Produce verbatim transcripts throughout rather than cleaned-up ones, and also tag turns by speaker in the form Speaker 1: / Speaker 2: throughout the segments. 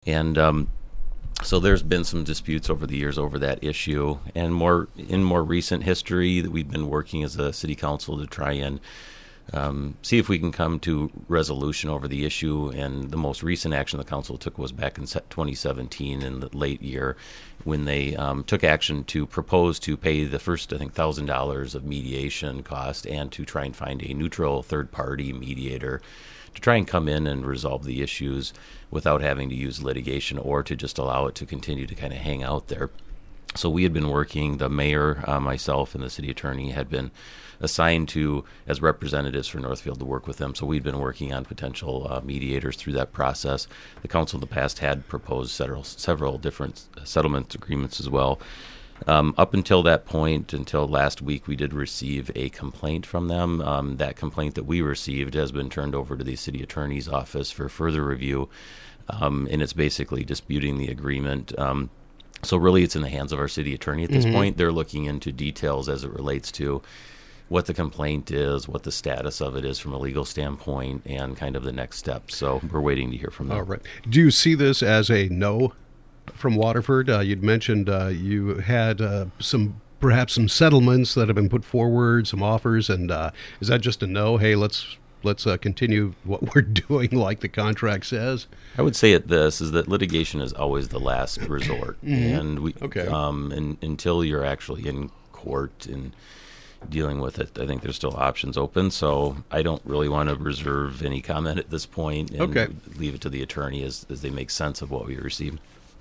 Speaker 1: And um, so there's been some disputes over the years over that issue. And more in more recent history, that we've been working as a city council to try and um, see if we can come to resolution over the issue. And the most recent action the council took was back in twenty seventeen, in the late year, when they um, took action to propose to pay the first, I think, one thousand dollars of mediation cost, and to try and find a neutral third-party mediator to try and come in and resolve the issues without having to use litigation, or to just allow it to continue to kind of hang out there. So we had been working, the mayor, uh, myself, and the city attorney had been assigned to, as representatives for Northfield, to work with them. So we'd been working on potential uh, mediators through that process. The council in the past had proposed several, several different settlement agreements as well. Um, up until that point, until last week, we did receive a complaint from them. Um, that complaint that we received has been turned over to the city attorney's office for further review, um, and it's basically disputing the agreement. Um, so really, it's in the hands of our city attorney at this mm-hmm. point. They're looking into details as it relates to what the complaint is, what the status of it is from a legal standpoint, and kind of the next steps. So we're waiting to hear from them.
Speaker 2: All right. Do you see this as a no from Waterford? Uh, you'd mentioned uh, you had uh, some, perhaps some settlements that have been put forward, some offers, and uh, is that just a no? Hey, let's let's uh, continue what we're doing like the contract says?
Speaker 1: I would say it this, is that litigation is always the last resort. Mm-hmm. And we,
Speaker 2: okay.
Speaker 1: um, and, until you're actually in court and dealing with it, I think there's still options open. So I don't really want to reserve any comment at this point, and
Speaker 2: okay.
Speaker 1: leave it to the attorney as, as they make sense of what we received.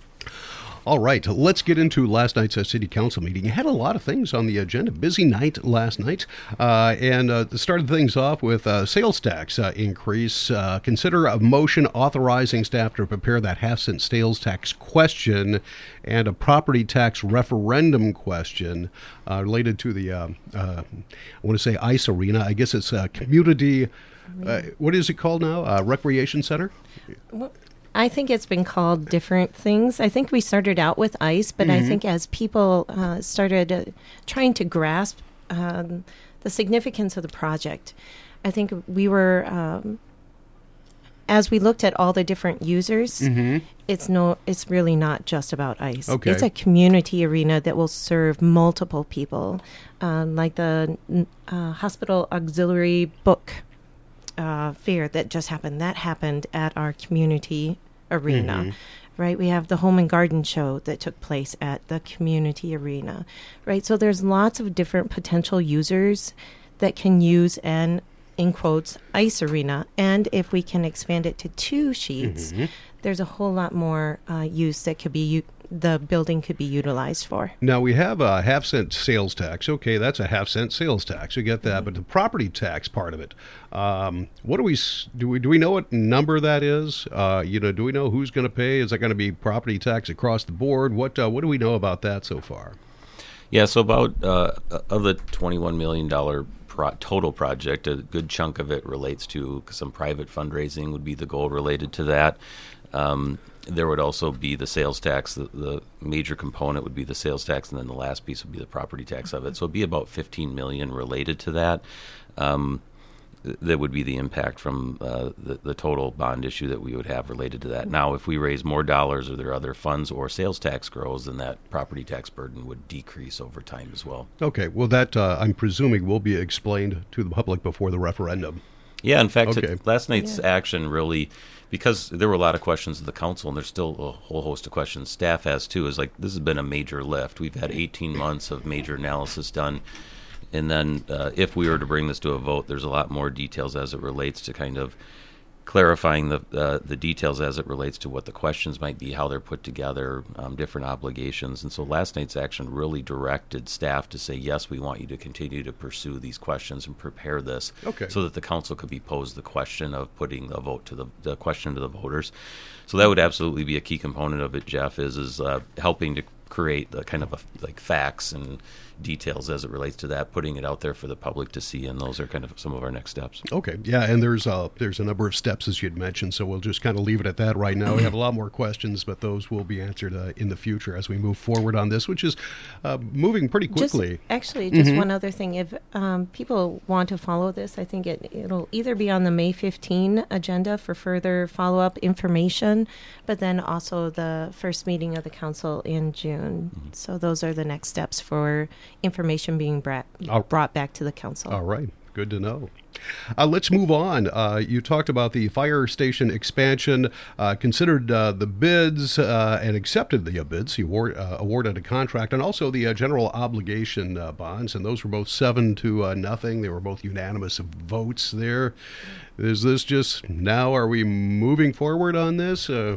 Speaker 2: All right, let's get into last night's uh, city council meeting. You had a lot of things on the agenda. Busy night last night. Uh, and uh, started things off with uh, sales tax uh, increase. Uh, consider a motion authorizing staff to prepare that half-cent sales tax question and a property tax referendum question uh, related to the, uh, uh, I want to say ICE Arena. I guess it's a community, uh, what is it called now? Uh, Recreation Center?
Speaker 3: Well, I think it's been called different things. I think we started out with ICE, but mm-hmm. I think as people uh, started uh, trying to grasp um, the significance of the project, I think we were, um, as we looked at all the different users, mm-hmm. it's no, it's really not just about ICE.
Speaker 2: Okay.
Speaker 3: It's a community arena that will serve multiple people, uh, like the uh, Hospital Auxiliary Book Uh, fair that just happened. That happened at our community arena, mm-hmm. right? We have the Home and Garden Show that took place at the community arena, right? So there's lots of different potential users that can use an, in quotes, ICE arena. And if we can expand it to two sheets, mm-hmm. there's a whole lot more uh, use that could be u- the building could be utilized for.
Speaker 2: Now, we have a half cent sales tax. Okay, that's a half cent sales tax. We get that. Mm-hmm. But the property tax part of it, um, what do we do? We do we know what number that is? Uh, you know, do we know who's going to pay? Is that going to be property tax across the board? What uh, what do we know about that so far?
Speaker 1: Yeah, so about uh, of the twenty-one million dollars pro- total project, a good chunk of it relates to some private fundraising would be the goal related to that. Um, there would also be the sales tax. The, the major component would be the sales tax, and then the last piece would be the property tax of it. So it'd be about fifteen million dollars related to that. Um, that would be the impact from uh, the, the total bond issue that we would have related to that. Now, if we raise more dollars or there are other funds or sales tax grows, then that property tax burden would decrease over time as well.
Speaker 2: Okay. Well, that, uh, I'm presuming, will be explained to the public before the referendum.
Speaker 1: Yeah, in fact,
Speaker 2: okay.
Speaker 1: it, last night's
Speaker 3: yeah.
Speaker 1: action really, because there were a lot of questions of the council, and there's still a whole host of questions staff has too, is like, this has been a major lift. We've had eighteen months of major analysis done. And then uh, if we were to bring this to a vote, there's a lot more details as it relates to kind of clarifying the uh, the details as it relates to what the questions might be, how they're put together, um, different obligations. And so last night's action really directed staff to say, yes, we want you to continue to pursue these questions and prepare this
Speaker 2: okay.
Speaker 1: so that the council could be posed the question of putting the vote to the, the question to the voters. So that would absolutely be a key component of it, Jeff, is, is uh, helping to create the kind of a, like facts and details as it relates to that, putting it out there for the public to see, and those are kind of some of our next steps.
Speaker 2: Okay, yeah, and there's uh, there's a number of steps, as you'd mentioned, so we'll just kind of leave it at that right now. We have a lot more questions, but those will be answered uh, in the future as we move forward on this, which is uh, moving pretty quickly.
Speaker 3: Just, actually, just mm-hmm. one other thing. If um, people want to follow this, I think it, it'll either be on the May fifteenth agenda for further follow-up information, but then also the first meeting of the council in June. Mm-hmm. So those are the next steps for information being brought, brought back to the council.
Speaker 2: All right. Good to know. Uh, let's move on. Uh, you talked about the fire station expansion, uh, considered uh, the bids uh, and accepted the bids. You award, uh, awarded a contract, and also the uh, general obligation uh, bonds, and those were both seven to uh, nothing. They were both unanimous votes there. Is this just now, are we moving forward on this? Uh,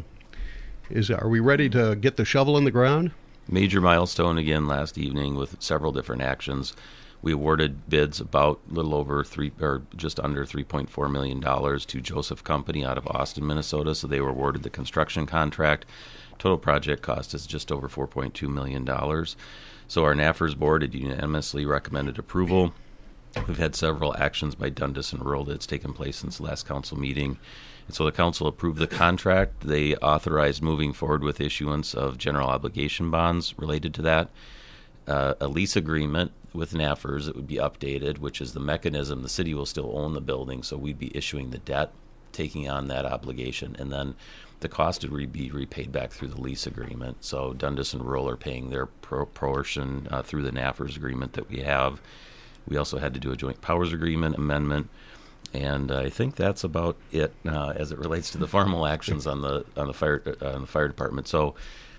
Speaker 2: is Are we ready to get the shovel in the ground?
Speaker 1: Major milestone again last evening with several different actions. We awarded bids about a little over three, or just under three point four million dollars to Joseph Company out of Austin, Minnesota. So they were awarded the construction contract. Total project cost is just over four point two million dollars. So our N A F R S board had unanimously recommended approval. We've had several actions by Dundas and Rural that's taken place since the last council meeting. And so the council approved the contract. They authorized moving forward with issuance of general obligation bonds related to that. Uh, a lease agreement with N A F R S that would be updated, which is the mechanism. The city will still own the building, so we'd be issuing the debt, taking on that obligation, and then the cost would be repaid back through the lease agreement. So Dundas and Rural are paying their pro- portion uh, through the N A F R S agreement that we have. We also had to do a joint powers agreement amendment, and I think that's about it uh, as it relates to the formal actions on the on the fire uh, on the fire department. So.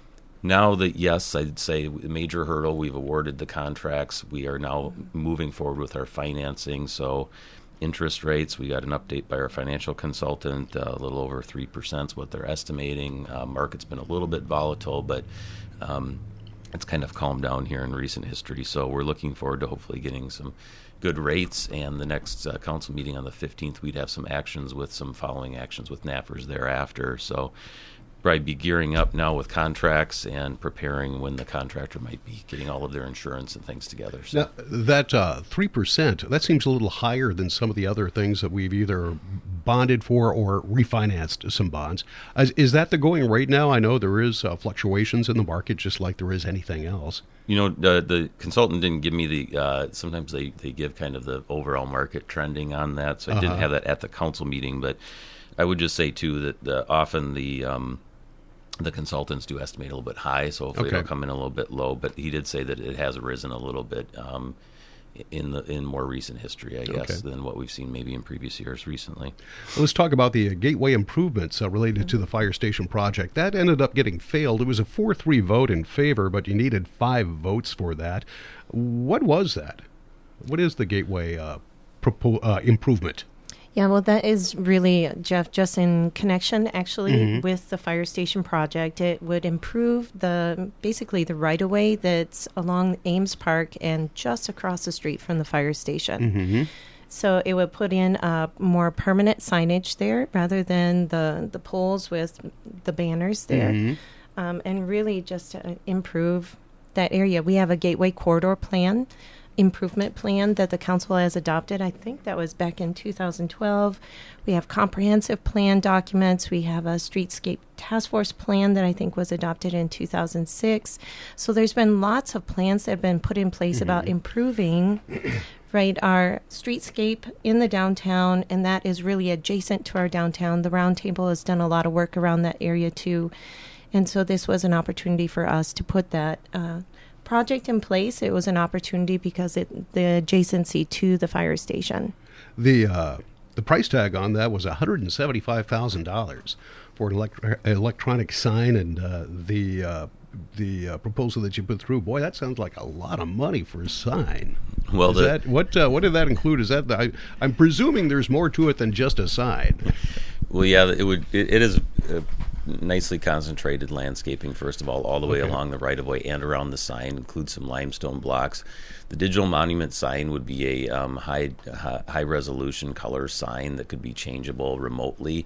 Speaker 1: Now that, yes, I'd say a major hurdle, we've awarded the contracts. We are now moving forward with our financing. So interest rates, we got an update by our financial consultant, uh, a little over three percent is what they're estimating. Uh, market's been a little bit volatile, but um, it's kind of calmed down here in recent history. So we're looking forward to hopefully getting some good rates. And the next uh, council meeting on the fifteenth, we'd have some actions with some following actions with N A F R S thereafter. So probably be gearing up now with contracts and preparing when the contractor might be getting all of their insurance and things together. So.
Speaker 2: Now, that uh, three percent, that seems a little higher than some of the other things that we've either bonded for or refinanced some bonds. Is, is that the going rate now? I know there is uh, fluctuations in the market just like there is anything else.
Speaker 1: You know, the, the consultant didn't give me the, uh, sometimes they, they give kind of the overall market trending on that, so I uh-huh. didn't have that at the council meeting, but I would just say, too, that the, often the... Um, The consultants do estimate a little bit high, so hopefully
Speaker 2: okay.
Speaker 1: it'll come in a little bit low. But he did say that it has risen a little bit um, in the in more recent history, I guess, okay. than what we've seen maybe in previous years recently.
Speaker 2: Well, let's talk about the uh, gateway improvements uh, related to the fire station project. That ended up getting failed. It was a four three vote in favor, but you needed five votes for that. What was that? What is the gateway uh, propo- uh, improvement?
Speaker 3: Yeah, well, that is really, Jeff, just in connection, actually, mm-hmm. with the fire station project. It would improve the, basically, the right-of-way that's along Ames Park and just across the street from the fire station.
Speaker 2: Mm-hmm.
Speaker 3: So it would put in uh, more permanent signage there rather than the, the poles with the banners there.
Speaker 2: Mm-hmm.
Speaker 3: Um, and really just to improve that area. We have a gateway corridor plan. Improvement plan that the council has adopted. I think that was back in two thousand twelve. We have comprehensive plan documents. We have a streetscape task force plan that I think was adopted in two thousand six. So there's been lots of plans that have been put in place mm-hmm. about improving right our streetscape in the downtown, and that is really adjacent to our downtown. The Roundtable has done a lot of work around that area too. And so this was an opportunity for us to put that uh, project in place. It was an opportunity because it the adjacency to the fire station.
Speaker 2: The uh, the price tag on that was one hundred seventy-five thousand dollars for an elect- electronic sign, and uh, the uh, the uh, proposal that you put through. Boy, that sounds like a lot of money for a sign.
Speaker 1: Well,
Speaker 2: Is
Speaker 1: the,
Speaker 2: that, what uh, what did that include? Is that the, I, I'm presuming there's more to it than just a sign.
Speaker 1: Well, yeah, it would. It, it is. Uh, nicely concentrated landscaping, first of all, all the way
Speaker 2: okay.
Speaker 1: along the right-of-way and around the sign, includes some limestone blocks. The digital monument sign would be a um, high, high high resolution color sign that could be changeable remotely.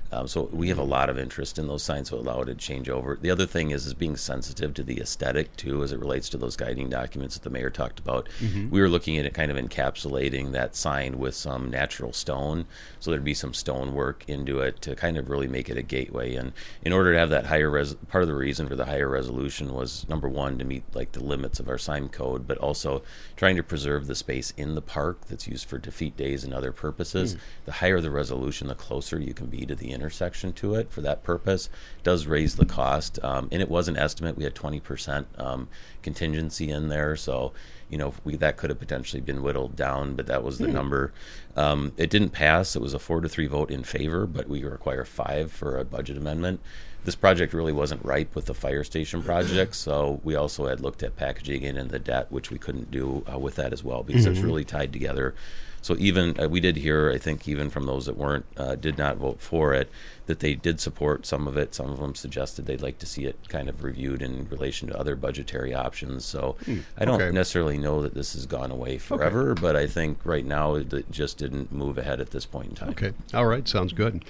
Speaker 1: Um, so we have a lot of interest in those signs, so allow it to change over. The other thing is is being sensitive to the aesthetic too, as it relates to those guiding documents that the mayor talked about. Mm-hmm. We were looking at it kind of encapsulating that sign with some natural stone, so there'd be some stone work into it to kind of really make it a gateway. And in order to have that higher res, part of the reason for the higher resolution was number one to meet like the limits of our sign code, but also trying to preserve the space in the park that's used for defeat days and other purposes. Mm. The higher the resolution, the closer you can be to the intersection to it for that purpose. It does raise the cost, um, and it was an estimate. We had twenty percent um, contingency in there, so you know we that could have potentially been whittled down, but that was the mm. number. Um, it didn't pass. It was a four to three vote in favor, but we require five for a budget amendment. This project really wasn't ripe with the fire station project, so we also had looked at packaging it in the debt, which we couldn't do uh, with that as well because mm-hmm. it's really tied together. So even uh, we did hear, I think, even from those that weren't uh, did not vote for it, that they did support some of it. Some of them suggested they'd like to see it kind of reviewed in relation to other budgetary options. So mm, I don't okay. necessarily know that this has gone away forever, okay. but I think right now it just didn't move ahead at this point in time.
Speaker 2: Okay. All right. Sounds good.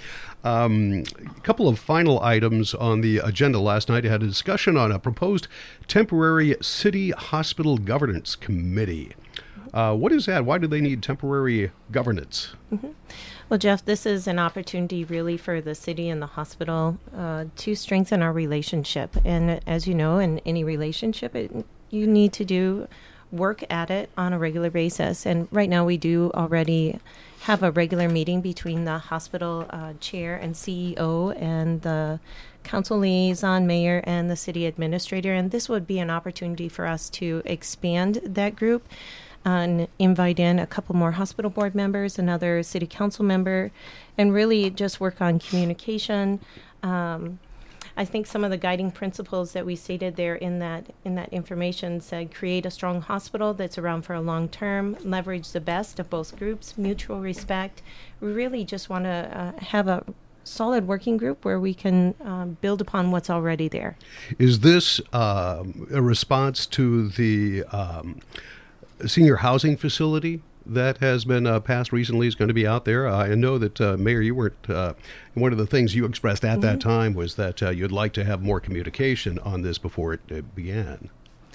Speaker 2: Um, a couple of final items on the agenda last night. I had a discussion on a proposed temporary city hospital governance committee. Uh, what is that? Why do they need temporary governance?
Speaker 3: Mm-hmm. Well, Jeff, this is an opportunity really for the city and the hospital uh, to strengthen our relationship. And as you know, in any relationship, it, you need to do work at it on a regular basis. And right now we do already have a regular meeting between the hospital uh, chair and C E O and the council liaison, mayor, and the city administrator. And this would be an opportunity for us to expand that group and invite in a couple more hospital board members, another city council member, and really just work on communication. Um, I think some of the guiding principles that we stated there in that in that information said create a strong hospital that's around for a long term, leverage the best of both groups, mutual respect. We really just want to uh, have a solid working group where we can uh, build upon what's already there.
Speaker 2: Is this uh, a response to the um, senior housing facility that has been uh, passed recently is going to be out there? Uh, I know that, uh, Mayor, you weren't, uh, one of the things you expressed at mm-hmm. that time was that uh, you'd like to have more communication on this before it, it began.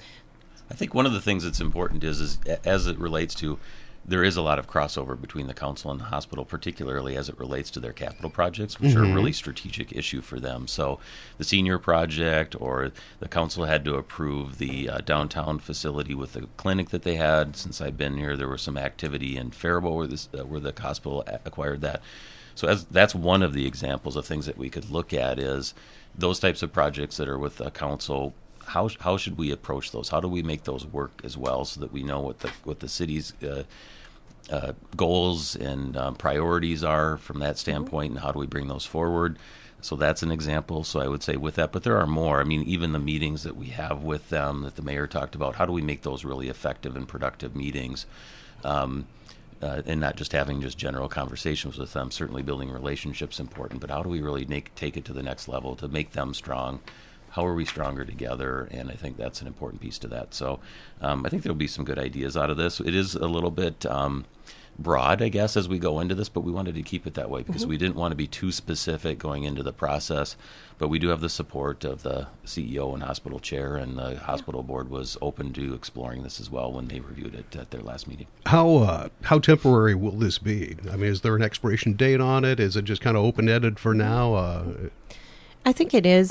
Speaker 1: I think one of the things that's important is, is as it relates to, there is a lot of crossover between the council and the hospital, particularly as it relates to their capital projects, which mm-hmm. are a really strategic issue for them. So the senior project, or the council had to approve the uh, downtown facility with the clinic that they had. Since I've been here, there was some activity in Faribault where, this, uh, where the hospital acquired that. So as that's one of the examples of things that we could look at is those types of projects that are with the council. How how should we approach those? How do we make those work as well, so that we know what the what the city's uh, uh, goals and um, priorities are from that standpoint, and how do we bring those forward? So that's an example. So I would say with that, but there are more. I mean, even the meetings that we have with them that the mayor talked about, how do we make those really effective and productive meetings? Um, uh, and not just having just general conversations with them. Certainly building relationships important, but how do we really make, take it to the next level to make them strong? How are we stronger together? And I think that's an important piece to that. So um, I think there'll be some good ideas out of this. It is a little bit um, broad, I guess, as we go into this, but we wanted to keep it that way because mm-hmm. we didn't want to be too specific going into the process. But we do have the support of the C E O and hospital chair, and the hospital board was open to exploring this as well when they reviewed it at their last meeting.
Speaker 2: How uh, how temporary will this be? I mean, is there an expiration date on it? Is it just kind of open-ended for now? Uh,
Speaker 3: I think it is.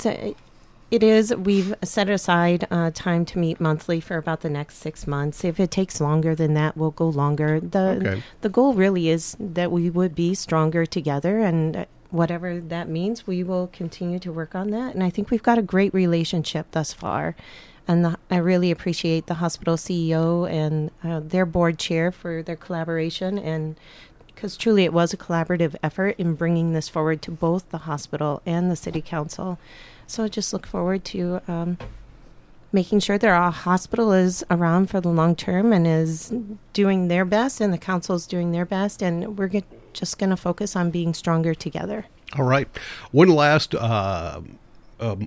Speaker 3: It is. We've set aside uh, time to meet monthly for about the next six months. If it takes longer than that, we'll go longer. The okay. The goal really is that we would be stronger together, and whatever that means, we will continue to work on that. And I think we've got a great relationship thus far. And the, I really appreciate the hospital C E O and uh, their board chair for their collaboration, and because truly it was a collaborative effort in bringing this forward to both the hospital and the city council. So I just look forward to um, making sure that our hospital is around for the long term and is doing their best, and the council is doing their best, and we're get, just going to focus on being stronger together.
Speaker 2: All right. One last uh, uh,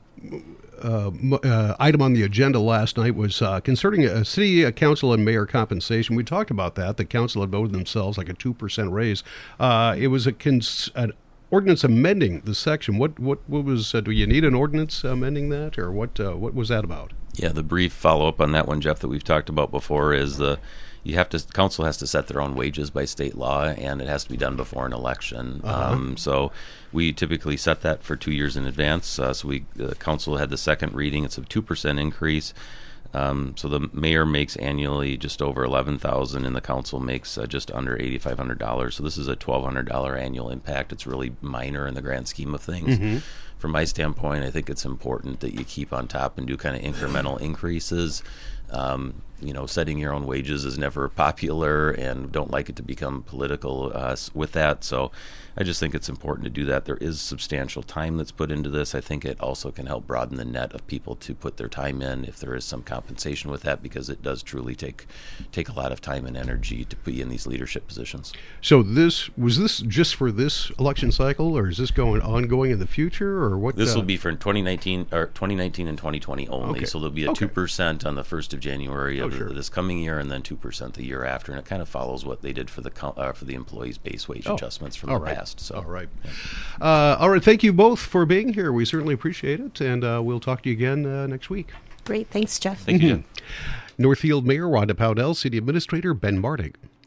Speaker 2: uh, uh, item on the agenda last night was uh, concerning a city council and mayor compensation. We talked about that. The council had voted themselves like a two percent raise. Uh, it was a cons- an ordinance amending the section. What what what was? Uh, do you need an ordinance amending that, or what? Uh, what was that about?
Speaker 1: Yeah, the brief follow up on that one, Jeff, that we've talked about before is the you have to council has to set their own wages by state law, and it has to be done before an election.
Speaker 2: Uh-huh.
Speaker 1: Um, so we typically set that for two years in advance. Uh, so we the council had the second reading. It's a two percent increase. Um, so the mayor makes annually just over eleven thousand, and the council makes uh, just under eighty five hundred dollars. So this is a twelve hundred dollar annual impact. It's really minor in the grand scheme of things.
Speaker 2: Mm-hmm.
Speaker 1: From my standpoint, I think it's important that you keep on top and do kind of incremental increases. Um, you know, setting your own wages is never popular, and don't like it to become political uh, with that. So I just think it's important to do that. There is substantial time that's put into this. I think it also can help broaden the net of people to put their time in if there is some compensation with that, because it does truly take take a lot of time and energy to put you in these leadership positions.
Speaker 2: So this was this just for this election cycle, or is this going ongoing in the future, or what?
Speaker 1: This
Speaker 2: uh,
Speaker 1: will be for twenty nineteen or twenty nineteen and twenty twenty only.
Speaker 2: Okay.
Speaker 1: So there'll be a
Speaker 2: Okay.
Speaker 1: two percent on the first of January of
Speaker 2: Oh, sure.
Speaker 1: this coming year, and then two percent the year after, and it kind of follows what they did for the co- uh, for the employees' base wage
Speaker 2: Oh,
Speaker 1: adjustments from
Speaker 2: all
Speaker 1: the
Speaker 2: right.
Speaker 1: past. So
Speaker 2: All right. Uh, all right. Thank you both for being here. We certainly appreciate it, and uh, we'll talk to you again uh, next week.
Speaker 3: Great. Thanks, Jeff.
Speaker 1: Thank you, Jen.
Speaker 2: Northfield Mayor Rhonda Powdell, City Administrator Ben Martig.